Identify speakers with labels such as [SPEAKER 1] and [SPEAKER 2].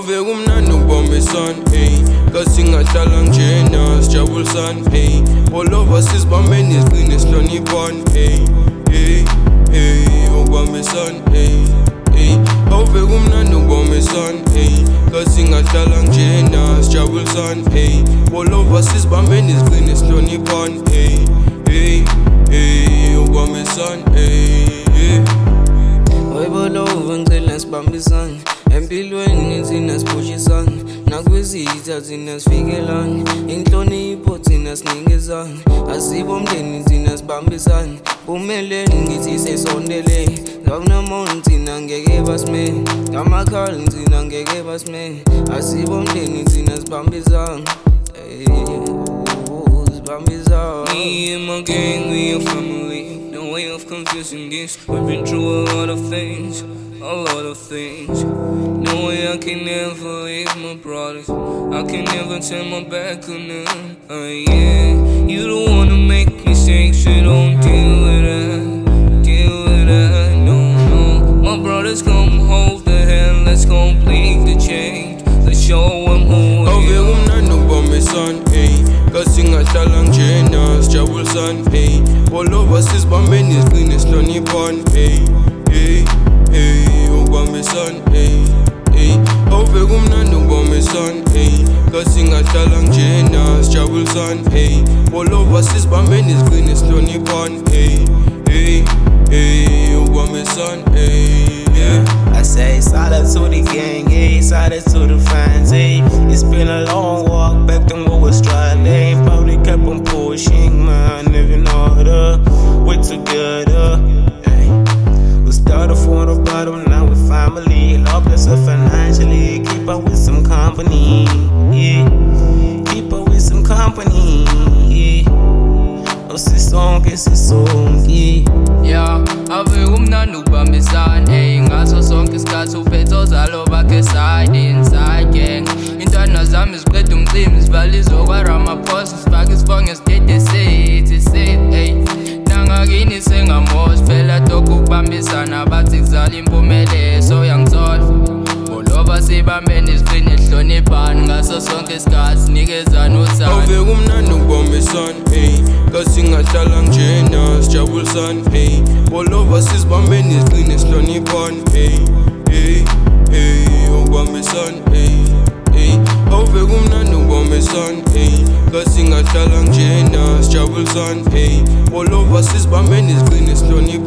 [SPEAKER 1] Ave kumnandi ukubambisana, ey kasingadlala njena sijabulisana, ey all of us sisibambeni siqine sihloniphana, ey ukubambisana, ey ave kumnandi ukubambisana, ey kasingadlala njena sijabulisana, ey all of us sisibambeni siqine sihloniphana, ey ukubambisana, ey
[SPEAKER 2] Wayibolo ngicela sibambisana empilweni thina sipushisana nakwizitha thina sifikelana inhlonipho thina sinikezana asibo umndeni thina sibambisana bumeleni ngithi sesondele ngakunamuntu thina ngeke basime ngamakhala thina ngeke basime asibo umndeni thina sibambisana sibambisana.
[SPEAKER 3] Me and my gang, we a family. No way of confusing this. We've been through a lot of things, a lot of things. No way I can never leave my brothers. I can never turn my back on them. Yeah, you don't wanna make mistakes, so don't deal with that. Deal with that, no. My brothers come hold the hand, let's complete the change. Let's show them who we are.
[SPEAKER 1] Kumnandi ukubambisana, ey kasingadlala njena sijabulisana, ey all of us sisibambeni siqine sihloniphana, ey ukubambisana, ey ave kumnandi ukubambisana, ey kasingadlala njena sijabulisana, ey all of us sisibambeni siqine sihloniphana, ey ukubambisana,
[SPEAKER 4] I say solid to the gang, ayy, solid to the fans, ayy. It's been a long walk back to what was striving. Probably kept on pushing, man, living harder. We're together, ayy. We started from the bottom, now we're family. Love us financially, keep up with some company, yeah. Keep up with some company, yeah. No song, it's a song, yeah.
[SPEAKER 2] Yeah, ave kumnandi ukubambisana, ey ngaso sonke isikhathi uphetho zalo bakhe inside gang. Intwana zami ziqeda umcimbi zivala izokwa Ramaphosa sifake isibonge sidede sithi ey nangakini sengamoshi phela lokhu ukubambisana bathi kuzala impumelelo so yangithola Bolova sibambeni siqine sihloniphana ngaso sonke isikhathi sinikezana uthando.
[SPEAKER 1] Ave kumnandi ukubambisana, ey kasingadlala njena sijabulisana, ey all of us sisibambeni siqine sihloniphana, ey ukubambisana, ey ave kumnandi ukubambisana, ey kasingadlala njena sijabulisana, ey all of us sisibambeni siqine sihloniphana.